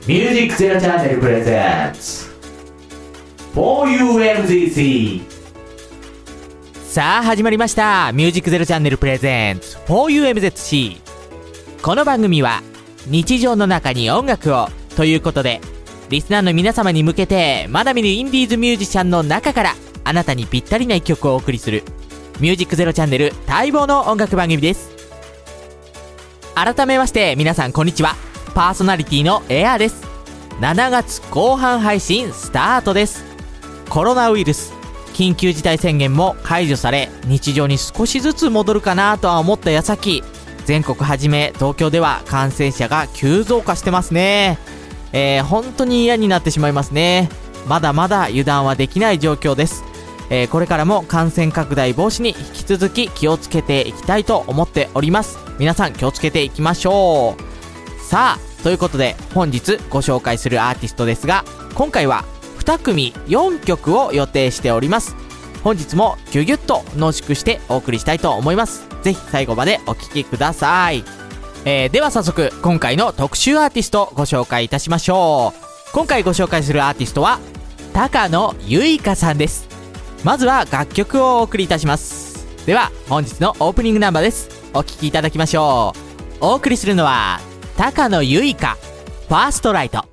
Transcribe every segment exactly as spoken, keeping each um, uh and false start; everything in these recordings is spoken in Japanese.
ミュージックゼロチャンネルプレゼンツ フォーユーエムゼットシー。 さあ始まりました。ミュージックゼロチャンネルプレゼンツ フォーユーエムゼットシー。 この番組は日常の中に音楽をということで、リスナーの皆様に向けてまだ見ぬインディーズミュージシャンの中からあなたにぴったりな一曲をお送りするミュージックゼロチャンネル待望の音楽番組です。改めまして皆さんこんにちは。パーソナリティのエアです。しちがつこう半配信スタートです。コロナウイルス緊急事態宣言も解除され、日常に少しずつ戻るかなとは思った矢先、全国はじめ東京では感染者が急増加してますね。えー、本当に嫌になってしまいますね。まだまだ油断はできない状況です。えー、これからも感染拡大防止に引き続き気をつけていきたいと思っております。皆さん気をつけていきましょう。さあということで本日ご紹介するアーティストですが、今回はにくみよんきょくを予定しております。本日もギュギュッと濃縮してお送りしたいと思います。ぜひ最後までお聴きください。えー、では早速今回の特集アーティストをご紹介いたしましょう。今回ご紹介するアーティストは高野由香さんです。まずは楽曲をお送りいたします。では本日のオープニングナンバーです。お聴きいただきましょう。お送りするのは高野由香、ファーストライト。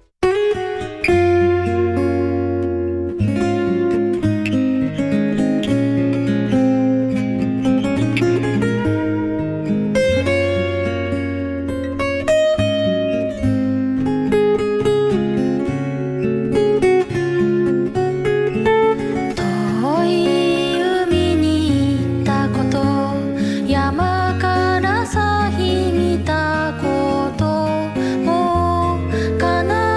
山から咲いたことも悲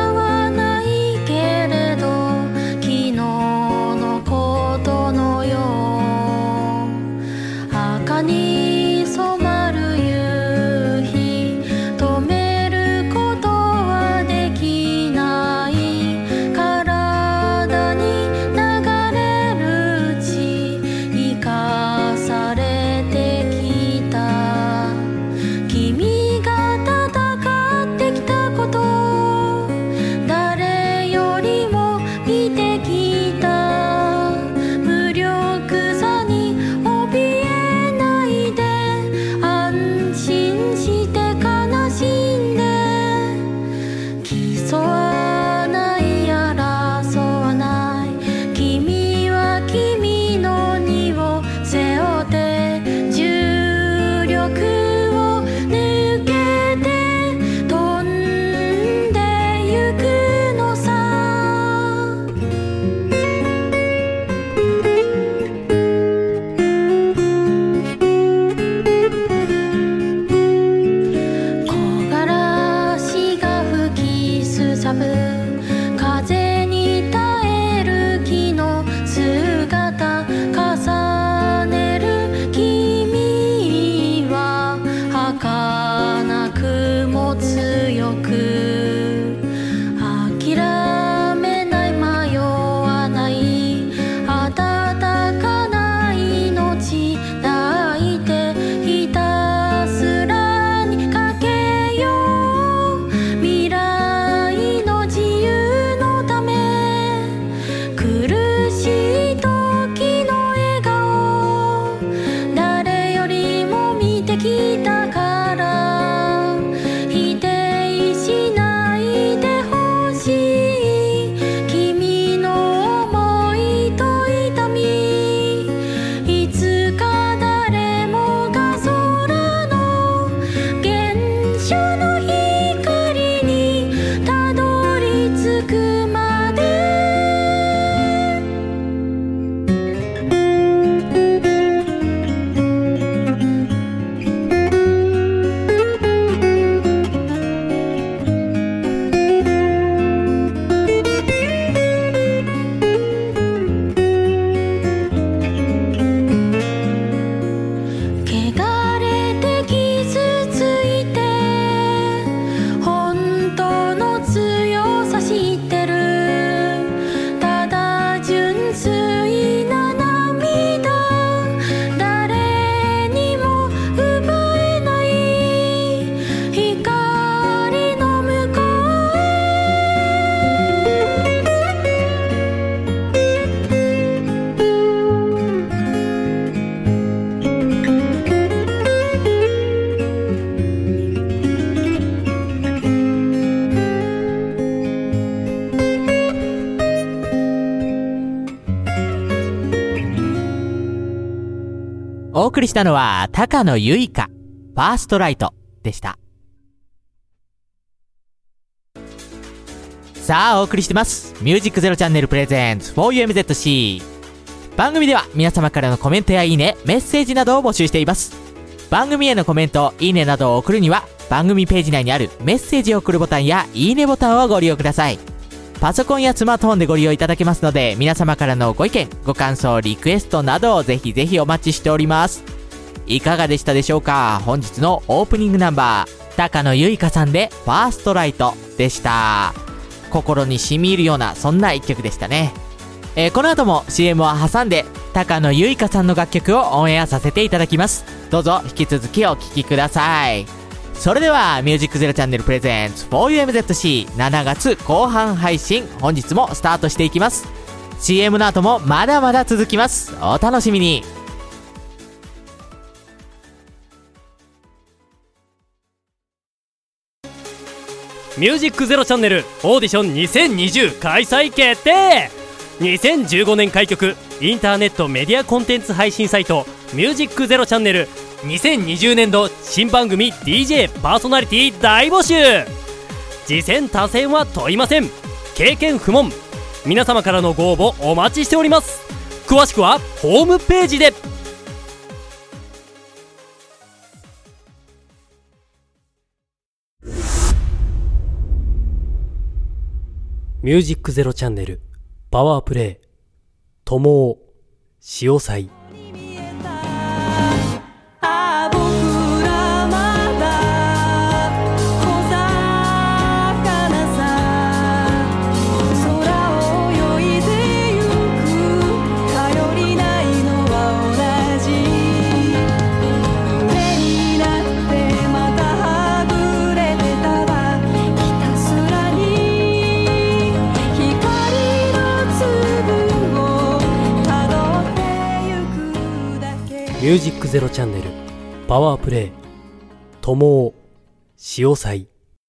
送りしたのは高野由依香ファーストライトでした。さあお送りしてますミュージックゼロチャンネルプレゼンツ フォーユーエムゼットシー。 番組では皆様からのコメントやいいね、メッセージなどを募集しています。番組へのコメント、いいねなどを送るには番組ページ内にあるメッセージを送るボタンやいいねボタンをご利用ください。パソコンやスマートフォンでご利用いただけますので、皆様からのご意見、ご感想、リクエストなどをぜひぜひお待ちしております。いかがでしたでしょうか。本日のオープニングナンバー、高野由依香さんでファーストライトでした。心に染み入るようなそんな一曲でしたね。えー、この後も シーエム を挟んで高野由依香さんの楽曲をオンエアさせていただきます。どうぞ引き続きお聴きください。それではミュージックゼロチャンネルプレゼンツ フォーユーエムゼットシー しちがつ後半配信、本日もスタートしていきます。 シーエム の後もまだまだ続きます。お楽しみに。 ミュージックゼロチャンネルオーディションにせんにじゅう開催決定。にせんじゅうごねん開局インターネットメディアコンテンツ配信サイトミュージックゼロチャンネルにせんにじゅうねんど新番組 ディージェー パーソナリティ大募集。次戦他戦は問いません。経験不問。皆様からのご応募お待ちしております。詳しくはホームページで。ミュージックゼロチャンネルパワープレイ友を潮祭。ミュージックゼロチャンネルパワープレイ友を潮祭。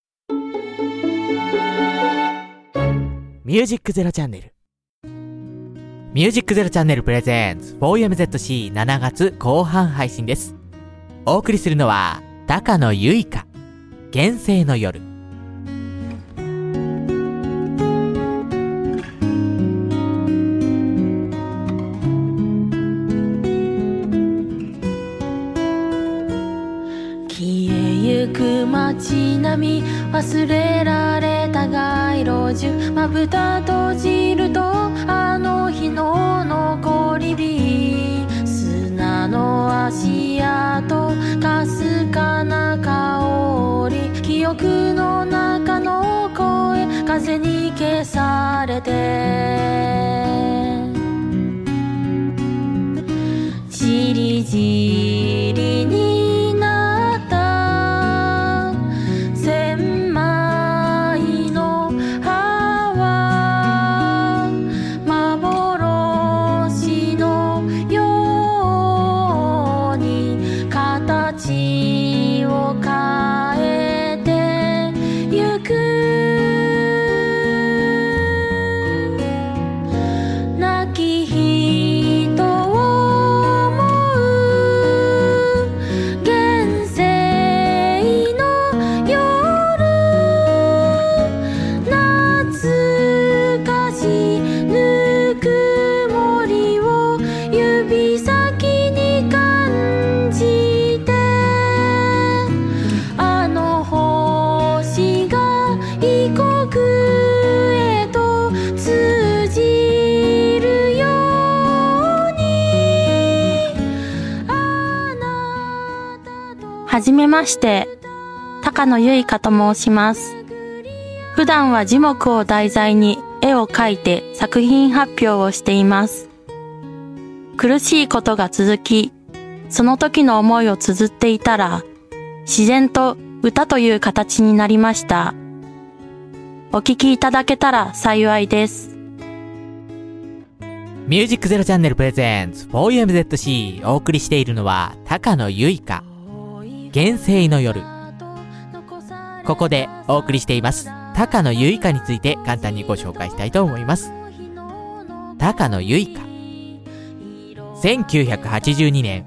ミュージックゼロチャンネルミュージックゼロチャンネルプレゼンツ フォーユーエムゼットシー しちがつ後半配信です。お送りするのは高野由依香原生の夜。 街並み忘れられた街路樹まぶた閉じるとあの日の残り火砂の足跡かすかな香り記憶の中の声風に消されてじりじりにはじめまして、高野由依香と申します。普段は樹木を題材に絵を描いて作品発表をしています。苦しいことが続き、その時の思いを綴っていたら、自然と歌という形になりました。お聞きいただけたら幸いです。 ミュージックゼロチャンネルプレゼンツ フォーユーエムゼットシー お送りしているのは高野由依香原生の夜。ここでお送りしています高野由依香について簡単にご紹介したいと思います。高野由依香せんきゅうひゃくはちじゅうにねん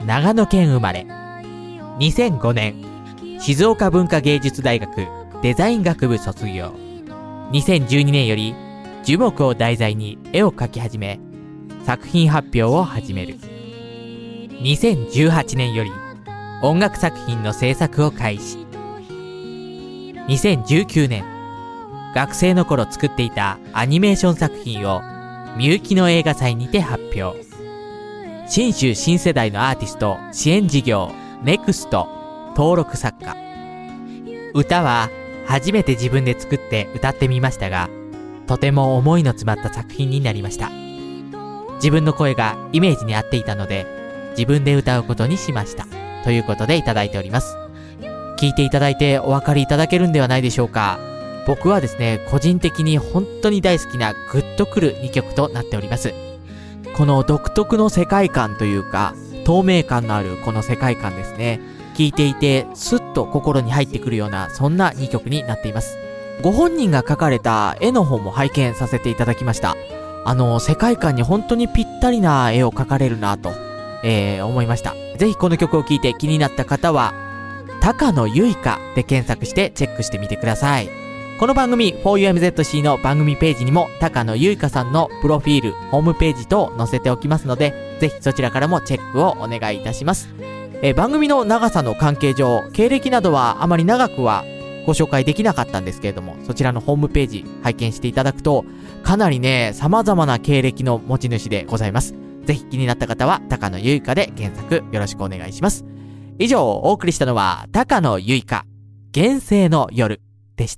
長野県生まれ。にせんごねん、静岡文化芸術大学デザイン学部卒業。にせんじゅうにねんより樹木を題材に絵を描き始め、作品発表を始める。にせんじゅうはちねんより音楽作品の制作を開始。にせんじゅうきゅうねん、学生の頃作っていたアニメーション作品をみゆきの映画祭にて発表。信州新世代のアーティスト支援事業ネクスト登録作家。歌は初めて自分で作って歌ってみましたが、とても思いの詰まった作品になりました。自分の声がイメージに合っていたので、自分で歌うことにしました。ということでいただいております。聞いていただいてお分かりいただけるんではないでしょうか。僕はですね、個人的に本当に大好きなグッとくるにきょくとなっております。この独特の世界観というか、透明感のあるこの世界観ですね。聞いていてスッと心に入ってくるような、そんなにきょくになっています。ご本人が描かれた絵の方も拝見させていただきました。あの世界観に本当にぴったりな絵を描かれるなと、えー、思いました。ぜひこの曲を聴いて気になった方は高野ゆいかで検索してチェックしてみてください。この番組 フォーユーエムゼットシー の番組ページにも高野ゆいかさんのプロフィール、ホームページ等載せておきますので、ぜひそちらからもチェックをお願いいたします。えー、番組の長さの関係上、経歴などはあまり長くはご紹介できなかったんですけれども、そちらのホームページ拝見していただくと、かなりね、様々な経歴の持ち主でございます。ぜひ気になった方は高野ゆいかで検索よろしくお願いします。以上、お送りしたのは高野ゆいか、現世の夜でした。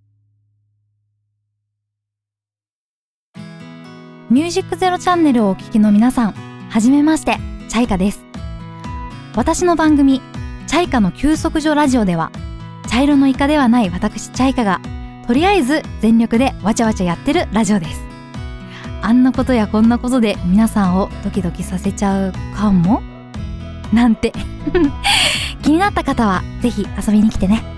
ミュージックゼロチャンネルをお聞きの皆さん、はじめまして、チャイカです。私の番組、チャイカの休息所ラジオでは、茶色のイカではない私チャイカが、とりあえず全力でわちゃわちゃやってるラジオです。あんなことやこんなことで皆さんをドキドキさせちゃうかもなんて気になった方はぜひ遊びに来てね。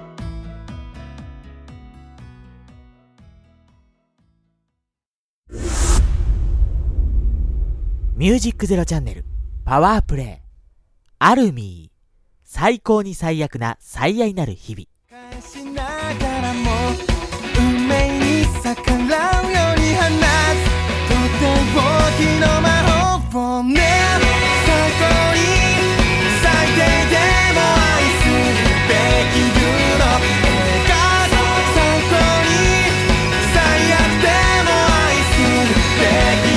ミュージックゼロチャンネルパワープレイアルミー、最高に最悪な最愛なる日々。 返しながらも運命に逆らうように放つとっておきの魔法をね、最高に最低でも愛するべきグローブが最高に最悪でも愛するべき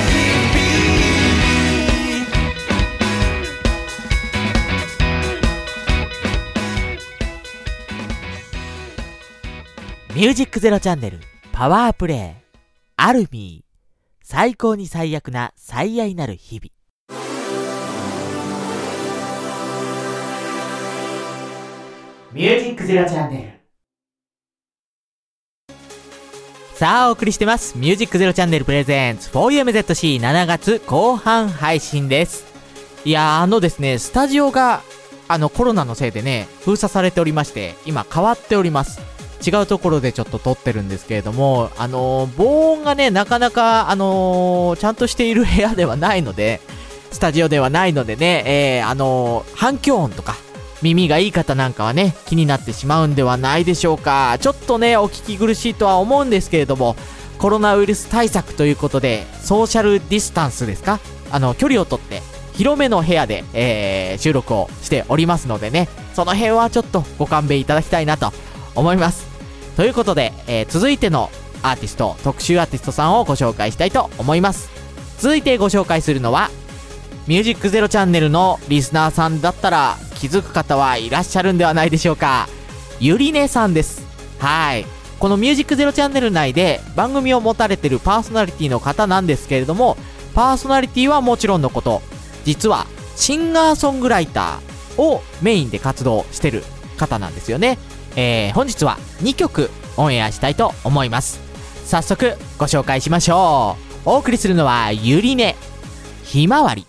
ミュージックゼロチャンネルパワープレイアルミー、最高に最悪な最愛なる日々。 ミュージックゼロチャンネル。 さあお送りしてますミュージックゼロチャンネルプレゼンツ フォーユーエムゼットシーしちがつ後半配信です。いやーあのですね、スタジオがあのコロナのせいでね封鎖されておりまして、今変わっております。違うところでちょっと撮ってるんですけれども、あのー、防音がねなかなかあのー、ちゃんとしている部屋ではないので、スタジオではないのでね、えー、あのー、反響音とか耳がいい方なんかはね気になってしまうんではないでしょうか。ちょっとねお聞き苦しいとは思うんですけれども、コロナウイルス対策ということでソーシャルディスタンスですか、あの距離をとって広めの部屋で、えー、収録をしておりますのでね、その辺はちょっとご勘弁いただきたいなと思います。ということで、えー、続いてのアーティスト、特集アーティストさんをご紹介したいと思います。続いてご紹介するのは、ミュージックゼロチャンネルのリスナーさんだったら気づく方はいらっしゃるんではないでしょうか。ゆりねさんです。はい。このミュージックゼロチャンネル内で番組を持たれているパーソナリティの方なんですけれども、パーソナリティはもちろんのこと、実はシンガーソングライターをメインで活動してる方なんですよね。えー、本日はにきょくオンエアしたいと思います。早速ご紹介しましょう。お送りするのはゆりね、ひまわり。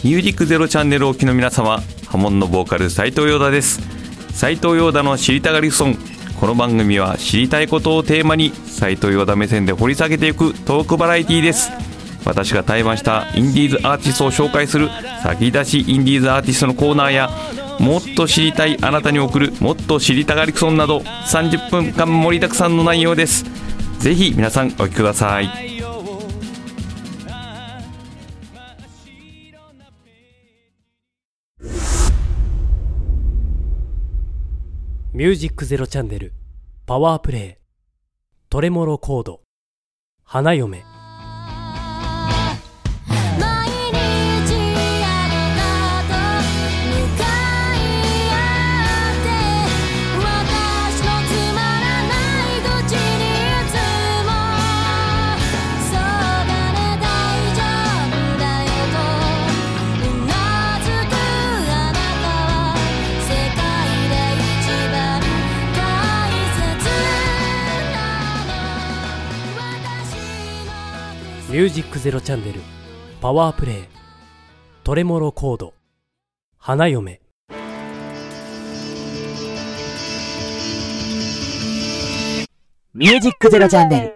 ミュージックゼロチャンネルをお聞きの皆様、ハモンのボーカル斉藤陽太です。斉藤陽太の知りたがりソン。この番組は知りたいことをテーマに斉藤陽太目線で掘り下げていくトークバラエティです。私が対バンしたインディーズアーティストを紹介する先出しインディーズアーティストのコーナーや、もっと知りたいあなたに送るもっと知りたがりソンなどさんじゅっぷんかん盛りだくさんの内容です。ぜひ皆さんお聞きください。 ミュージックゼロチャンネルパワープレイトレモロコード花嫁。ミュージックゼロチャンネルパワープレイトレモロコード花嫁。 ミュージックゼロチャンネル。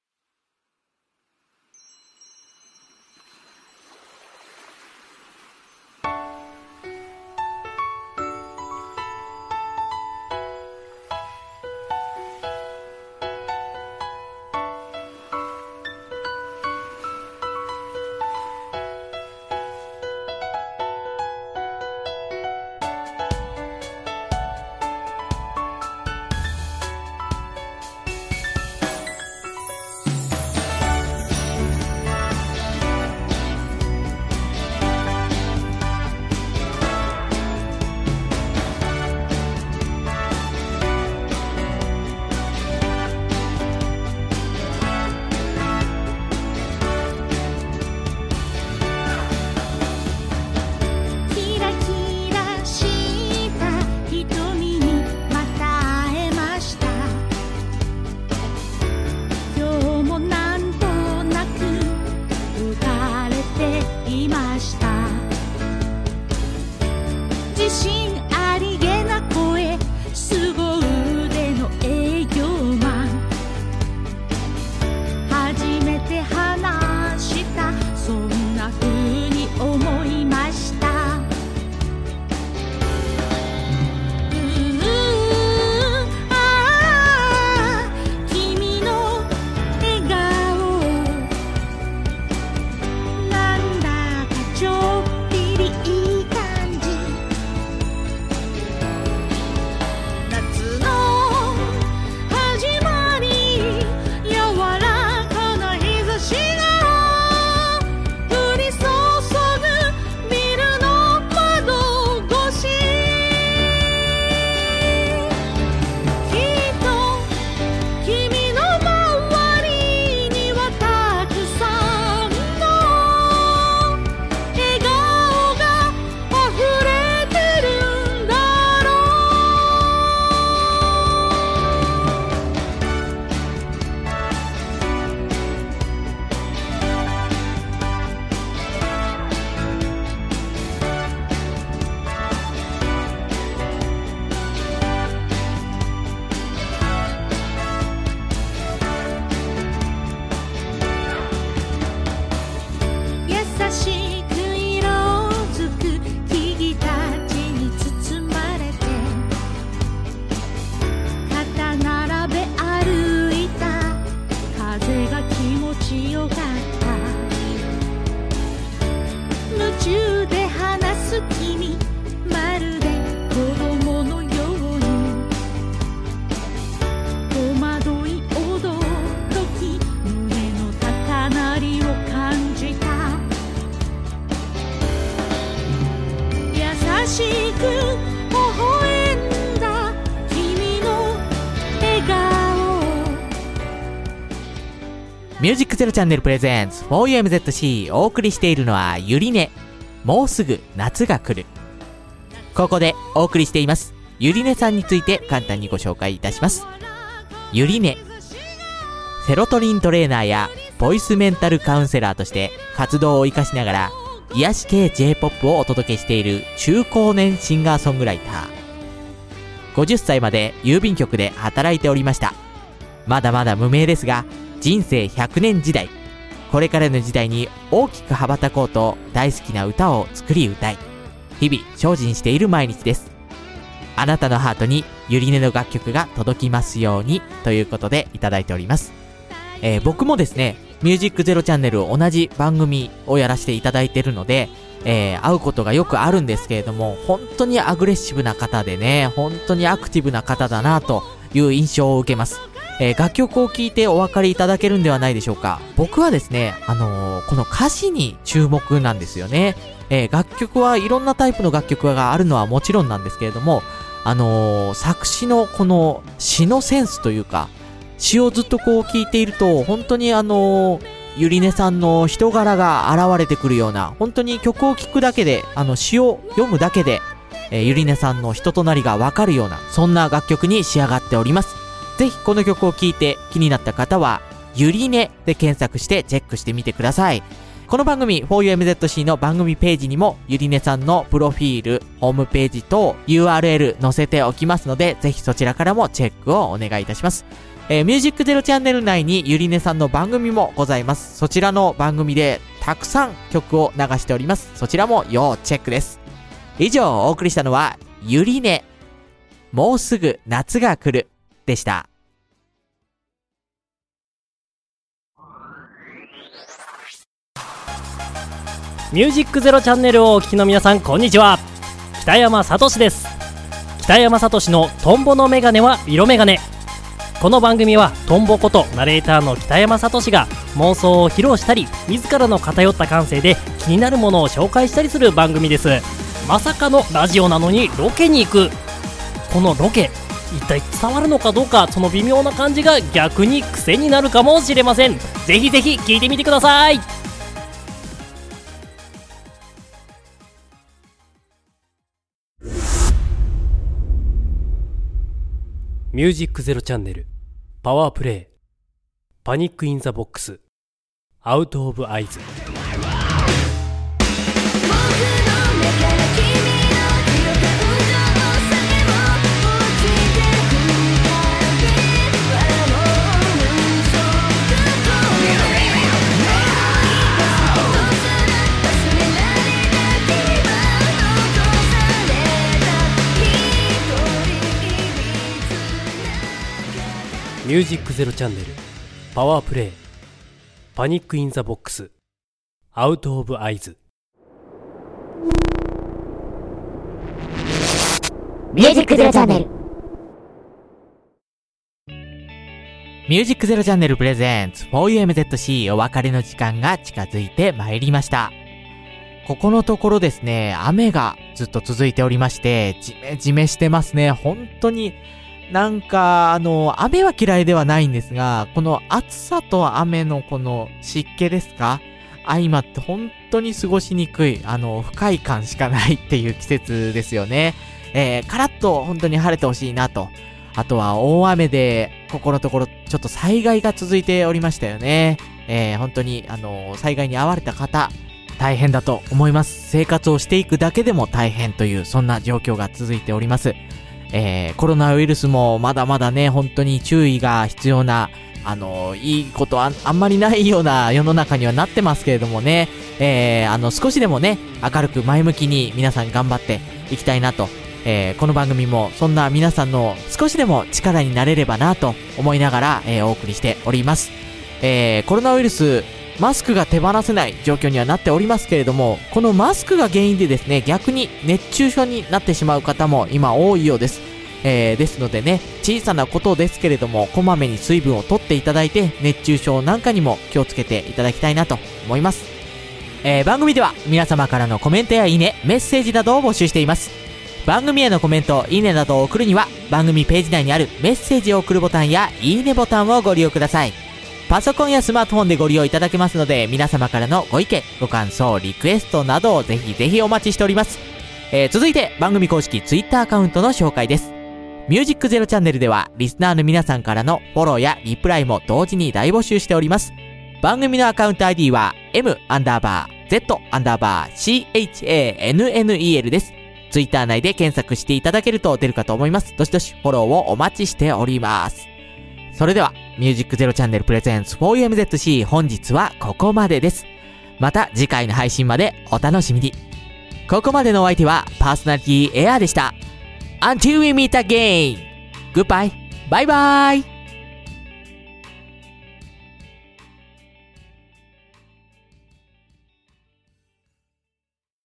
ミュージックゼロチャンネルプレゼンツ フォーユーエムゼットシー お送りしているのはゆりね。もうすぐ夏が来る。ここでお送りしていますゆりねさんについて簡単にご紹介いたします。ゆりね、セロトニントレーナーやボイスメンタルカウンセラーとして活動を生かしながら癒し系 J-ポップ をお届けしている中高年シンガーソングライター。ごじゅっさいまで郵便局で働いておりました。まだまだ無名ですが、人生ひゃくねん時代、これからの時代に大きく羽ばたこうと大好きな歌を作り歌い、日々精進している毎日です。あなたのハートにゆりねの楽曲が届きますようにということでいただいております。えー、僕もですね、ミュージックゼロチャンネル同じ番組をやらせていただいているので、えー、会うことがよくあるんですけれども、本当にアグレッシブな方でね、本当にアクティブな方だなという印象を受けます。えー、楽曲を聴いてお分かりいただけるんではないでしょうか。僕はですね、あのー、この歌詞に注目なんですよね。えー、楽曲はいろんなタイプの楽曲があるのはもちろんなんですけれども、あのー、作詞のこの詩のセンスというか、詩をずっとこう聞いていると、本当にあのー、ゆりねさんの人柄が現れてくるような、本当に曲を聴くだけで、あの詩を読むだけで、えー、ゆりねさんの人となりがわかるような、そんな楽曲に仕上がっております。ぜひこの曲を聴いて気になった方は、ゆりねで検索してチェックしてみてください。この番組 フォーユーエムゼットシー の番組ページにもゆりねさんのプロフィール、ホームページ等 ユーアールエル 載せておきますので、ぜひそちらからもチェックをお願いいたします。えー、ミュージックゼロチャンネル内にゆりねさんの番組もございます。そちらの番組でたくさん曲を流しております。そちらも要チェックです。以上お送りしたのはゆりね、もうすぐ夏が来るでした。 ミュージックゼロチャンネルをお聞きの皆さん、こんにちは。北山さとしです。北山さとしのトンボのメガネは色メガネ。この番組はトンボことナレーターの北山さとしが妄想を披露したり、自らの偏った感性で気になるものを紹介したりする番組です。まさかのラジオなのにロケに行く。このロケ、一体伝わるのかどうか、その微妙な感じが逆に癖になるかもしれません。ぜひぜひ聞いてみてください。ミュージックゼロチャンネルパワープレイパニックインザボックスアウトオブアイズ。ミュージックゼロチャンネルパワープレイパニックインザボックスアウトオブアイズ。 ミュージックゼロチャンネルミュージックゼロチャンネルプレゼンツ フォーユーエムゼットシー お別れの時間が近づいてまいりました。ここのところですね、雨がずっと続いておりまして、ジメジメしてますね。本当になんか、あの、雨は嫌いではないんですが、この暑さと雨のこの湿気ですか？相まって本当に過ごしにくい、あの、不快感しかないっていう季節ですよね。えー、カラッと本当に晴れてほしいなと。あとは大雨で、ここのところちょっと災害が続いておりましたよね。えー、本当に、あの、災害に遭われた方、大変だと思います。生活をしていくだけでも大変という、そんな状況が続いております。えー、コロナウイルスもまだまだね、本当に注意が必要な、あの、いいことは あ, あんまりないような世の中にはなってますけれどもね、えー、あの、少しでもね、明るく前向きに皆さん頑張っていきたいなと、えー、この番組もそんな皆さんの少しでも力になれればなと思いながら、えー、お送りしております。えー、コロナウイルス、マスクが手放せない状況にはなっておりますけれども、このマスクが原因でですね、逆に熱中症になってしまう方も今多いようです。えー、ですのでね、小さなことですけれども、こまめに水分を取っていただいて、熱中症なんかにも気をつけていただきたいなと思います。えー、番組では皆様からのコメントやいいね、メッセージなどを募集しています。番組へのコメント、いいねなどを送るには、番組ページ内にあるメッセージを送るボタンやいいねボタンをご利用ください。パソコンやスマートフォンでご利用いただけますので、皆様からのご意見、ご感想、リクエストなどをぜひぜひお待ちしております。えー、続いて番組公式ツイッターアカウントの紹介です。ミュージックゼロチャンネルではリスナーの皆さんからのフォローやリプライも同時に大募集しております。番組のアカウント アイディー は M アンダーバー Z アンダーバー CHANNEL です。ツイッター内で検索していただけると出るかと思います。どしどしフォローをお待ちしております。それでは、ミュージックゼロチャンネルプレゼンツ フォーユーエムゼットシー 本日はここまでです。また次回の配信までお楽しみに。ここまでのお相手はパーソナリティエアでした。Until we meet again! Goodbye! バイバイ